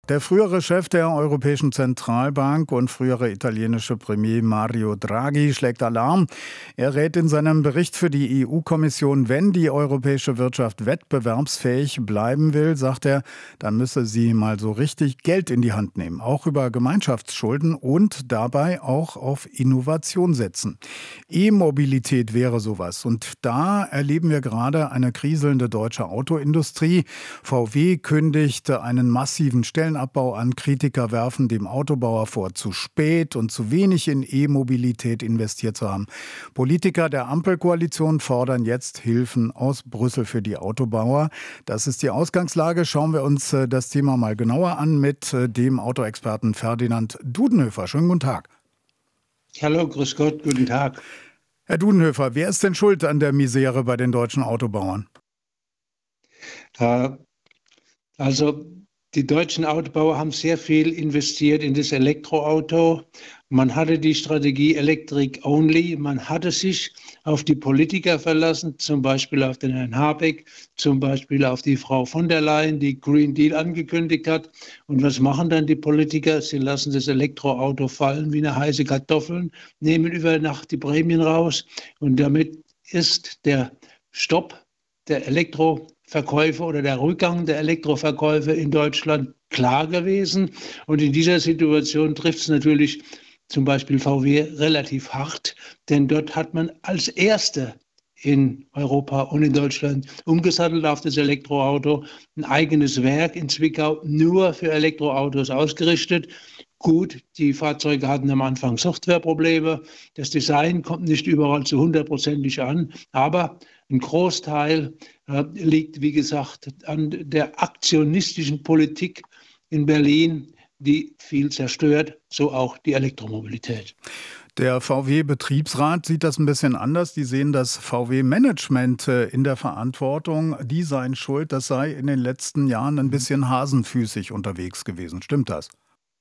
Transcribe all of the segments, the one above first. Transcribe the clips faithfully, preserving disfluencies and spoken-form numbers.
Der frühere Chef der Europäischen Zentralbank und frühere italienische Premier Mario Draghi schlägt Alarm. Er rät in seinem Bericht für die E U-Kommission, wenn die europäische Wirtschaft wettbewerbsfähig bleiben will, sagt er, dann müsse sie mal so richtig Geld in die Hand nehmen, auch über Gemeinschaftsschulden und dabei auch auf Innovation setzen. E-Mobilität wäre sowas. Und da erleben wir gerade eine kriselnde deutsche Autoindustrie. V W kündigte einen massiven Stellenabbau an. Kritiker werfen dem Autobauer vor, zu spät und zu wenig in E-Mobilität investiert zu haben. Politiker der Ampelkoalition fordern jetzt Hilfen aus Brüssel für die Autobauer. Das ist die Ausgangslage. Schauen wir uns das Thema mal genauer an mit dem Autoexperten Ferdinand Dudenhöfer. Schönen guten Tag. Hallo, grüß Gott, guten Tag. Herr Dudenhöfer, wer ist denn schuld an der Misere bei den deutschen Autobauern? Äh, also die deutschen Autobauer haben sehr viel investiert in das Elektroauto. Man hatte die Strategie Electric Only. Man hatte sich auf die Politiker verlassen, zum Beispiel auf den Herrn Habeck, zum Beispiel auf die Frau von der Leyen, die Green Deal angekündigt hat. Und was machen dann die Politiker? Sie lassen das Elektroauto fallen wie eine heiße Kartoffel, nehmen über Nacht die Prämien raus. Und damit ist der Stopp der Elektroverkäufe oder der Rückgang der Elektroverkäufe in Deutschland klar gewesen. Und in dieser Situation trifft es natürlich zum Beispiel V W relativ hart, denn dort hat man als Erste in Europa und in Deutschland umgesattelt auf das Elektroauto, ein eigenes Werk in Zwickau nur für Elektroautos ausgerichtet. Gut, die Fahrzeuge hatten am Anfang Softwareprobleme, das Design kommt nicht überall zu hundertprozentig an, aber ein Großteil äh, liegt, wie gesagt, an der aktionistischen Politik in Berlin, die viel zerstört, so auch die Elektromobilität. Der V W-Betriebsrat sieht das ein bisschen anders. Die sehen das V W-Management in der Verantwortung. Die seien schuld, das sei in den letzten Jahren ein bisschen hasenfüßig unterwegs gewesen. Stimmt das?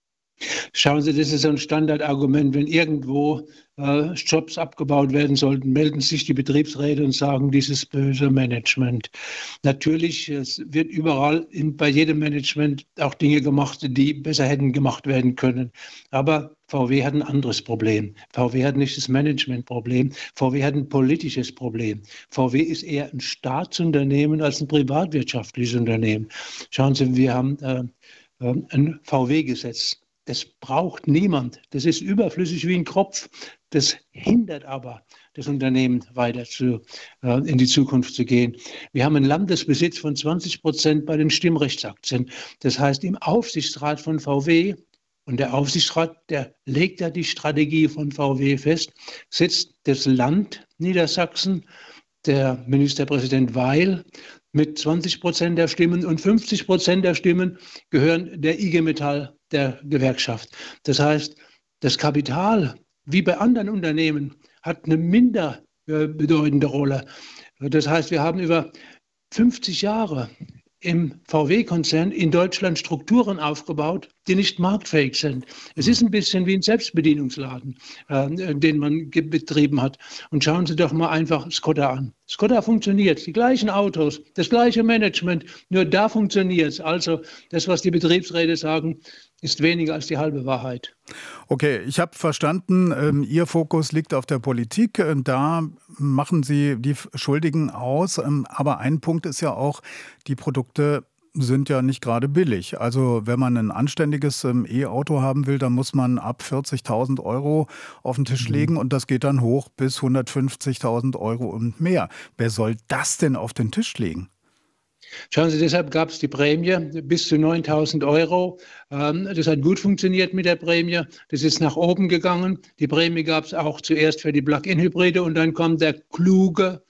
Schauen Sie, das ist so ein Standardargument, wenn irgendwo äh, Jobs abgebaut werden sollten, melden sich die Betriebsräte und sagen, dieses böse Management. Natürlich, es wird überall in, bei jedem Management auch Dinge gemacht, die besser hätten gemacht werden können. Aber V W hat ein anderes Problem. V W hat nicht das Managementproblem. V W hat ein politisches Problem. V W ist eher ein Staatsunternehmen als ein privatwirtschaftliches Unternehmen. Schauen Sie, wir haben äh, äh, ein V W-Gesetz. Das braucht niemand. Das ist überflüssig wie ein Kropf. Das hindert aber das Unternehmen weiter zu, äh, in die Zukunft zu gehen. Wir haben einen Landesbesitz von zwanzig Prozent bei den Stimmrechtsaktien. Das heißt, im Aufsichtsrat von V W, und der Aufsichtsrat, der legt ja die Strategie von V W fest, sitzt das Land Niedersachsen, der Ministerpräsident Weil, mit zwanzig Prozent der Stimmen und fünfzig Prozent der Stimmen gehören der I G Metall, der Gewerkschaft. Das heißt, das Kapital, wie bei anderen Unternehmen, hat eine minder äh, bedeutende Rolle. Das heißt, wir haben über fünfzig Jahre im V W-Konzern in Deutschland Strukturen aufgebaut, die nicht marktfähig sind. Es ist ein bisschen wie ein Selbstbedienungsladen, äh, den man betrieben hat. Und schauen Sie doch mal einfach Skoda an. Skoda funktioniert, die gleichen Autos, das gleiche Management, nur da funktioniert es. Also das, was die Betriebsräte sagen, ist weniger als die halbe Wahrheit. Okay, ich habe verstanden, ähm, Ihr Fokus liegt auf der Politik. Äh, da machen Sie die Schuldigen aus. Ähm, aber ein Punkt ist ja auch, die Produkte sind ja nicht gerade billig. Also wenn man ein anständiges ähm, E-Auto haben will, dann muss man ab vierzigtausend Euro auf den Tisch legen und das geht dann hoch bis hundertfünfzigtausend Euro und mehr. Wer soll das denn auf den Tisch legen? Schauen Sie, deshalb gab es die Prämie bis zu neuntausend Euro. Das hat gut funktioniert mit der Prämie. Das ist nach oben gegangen. Die Prämie gab es auch zuerst für die Plug-in-Hybride und dann kam der kluge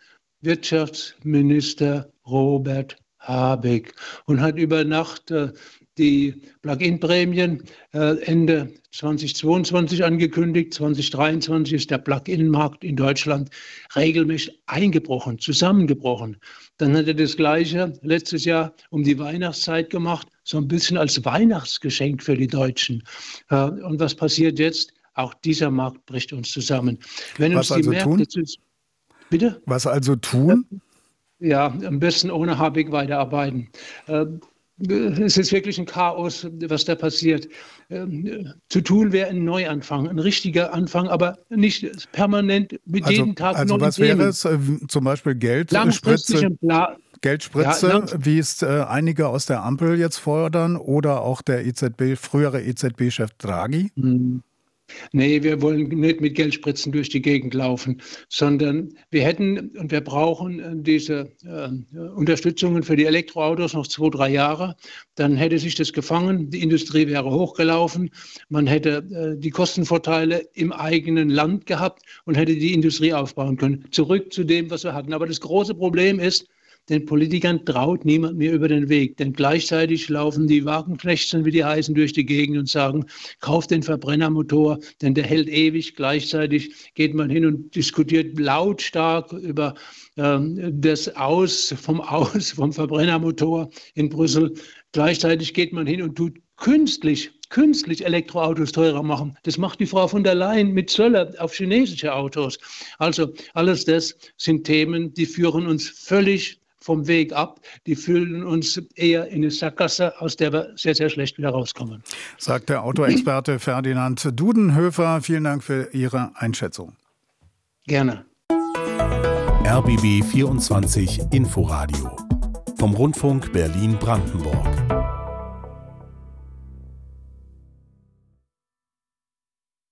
Wirtschaftsminister Robert Habeck und hat über Nacht äh, die Plug-in-Prämien äh, Ende zweitausendzweiundzwanzig angekündigt. zweitausenddreiundzwanzig ist der Plug-in-Markt in Deutschland regelmäßig eingebrochen, zusammengebrochen. Dann hat er das Gleiche letztes Jahr um die Weihnachtszeit gemacht, so ein bisschen als Weihnachtsgeschenk für die Deutschen. Äh, und was passiert jetzt? Auch dieser Markt bricht uns zusammen. Wenn uns Was also die Märkte tun? zu... Bitte? Was also tun? Ja, am besten ohne Habeck weiterarbeiten. es ist wirklich ein Chaos, was da passiert. Ähm, zu tun wäre ein Neuanfang, ein richtiger Anfang, aber nicht permanent mit also, jedem Tag also neuen was Themen. wäre es? Äh, zum Beispiel Langfristig Geldspritze, und bla- Geldspritze, Ja, lang- wie es äh, einige aus der Ampel jetzt fordern, oder auch der E Z B, frühere E Z B-Chef Draghi? Hm. Nee, wir wollen nicht mit Geldspritzen durch die Gegend laufen, sondern wir hätten und wir brauchen äh, diese äh, Unterstützungen für die Elektroautos noch zwei, drei Jahre. Dann hätte sich das gefangen, die Industrie wäre hochgelaufen, man hätte äh, die Kostenvorteile im eigenen Land gehabt und hätte die Industrie aufbauen können. Zurück zu dem, was wir hatten. Aber das große Problem ist, den Politikern traut niemand mehr über den Weg, denn gleichzeitig laufen die Wagenknechtsen, wie die heißen, durch die Gegend und sagen, kauft den Verbrennermotor, denn der hält ewig. Gleichzeitig geht man hin und diskutiert lautstark über ähm, das Aus, vom Aus, vom Verbrennermotor in Brüssel. Gleichzeitig geht man hin und tut künstlich künstlich Elektroautos teurer machen. Das macht die Frau von der Leyen mit Zölle auf chinesische Autos. Also alles das sind Themen, die führen uns völlig vom Weg ab, die führen uns eher in eine Sackgasse, aus der wir sehr, sehr schlecht wieder rauskommen. Sagt der Autoexperte Ferdinand Dudenhöfer. Vielen Dank für Ihre Einschätzung. Gerne. R B B vierundzwanzig Inforadio vom Rundfunk Berlin-Brandenburg.